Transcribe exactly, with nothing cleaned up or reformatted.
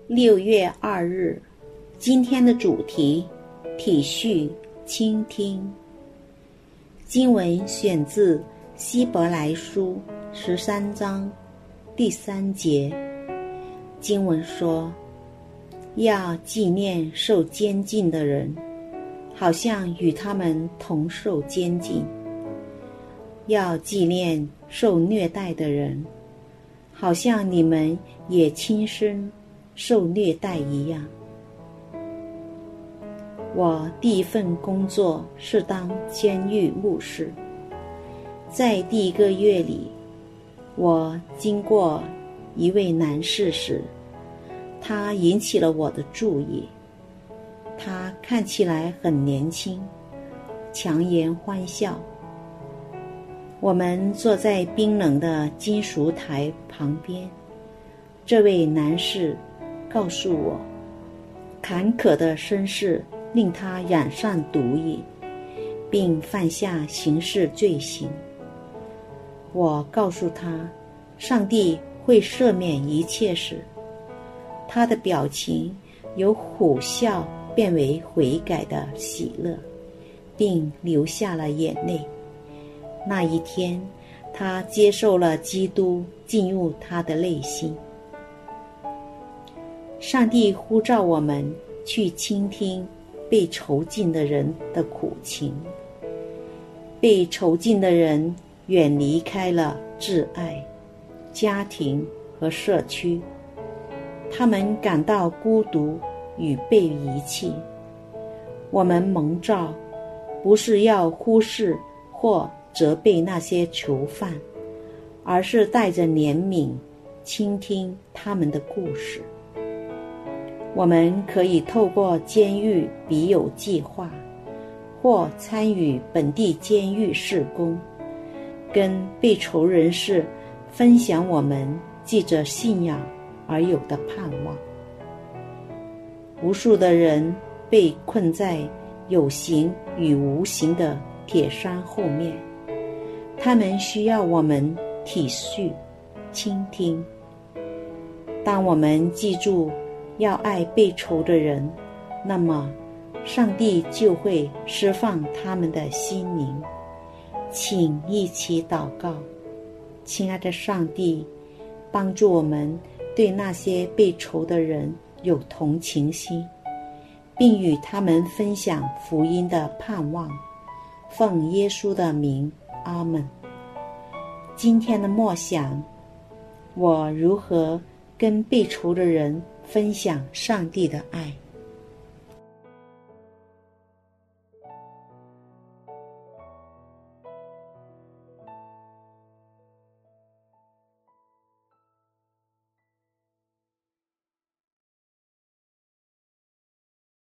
六月二日，今天的主题：体恤、倾听。经文选自希伯来书十三章第三节。经文说，要纪念受监禁的人，好像与他们同受监禁；要纪念受虐待的人，好像你们也亲身受虐待一样。我第一份工作是当监狱牧师，在第一个月里，我经过一位男士时，他引起了我的注意。他看起来很年轻，强颜欢笑。我们坐在冰冷的金属台旁边，这位男士告诉我，坎坷的身世令他染上毒瘾，并犯下刑事罪行。我告诉他，上帝会赦免一切时，他的表情由苦笑变为悔改的喜乐，并流下了眼泪。那一天，他接受了基督进入他的内心。上帝呼召我们去倾听被囚禁的人的苦情。被囚禁的人远离开了挚爱、家庭和社区，他们感到孤独与被遗弃。我们蒙召，不是要忽视或责备那些囚犯，而是带着怜悯倾听他们的故事。我们可以透过监狱笔友计划，或参与本地监狱事工，跟被囚人士分享我们记着信仰而有的盼望。无数的人被困在有形与无形的铁山后面，他们需要我们体恤、倾听。当我们记住要爱被囚的人，那么上帝就会释放他们的心灵。请一起祷告。亲爱的上帝，帮助我们对那些被囚的人有同情心，并与他们分享福音的盼望。奉耶稣的名，阿们。今天的默想，我如何跟被囚的人分享上帝的爱？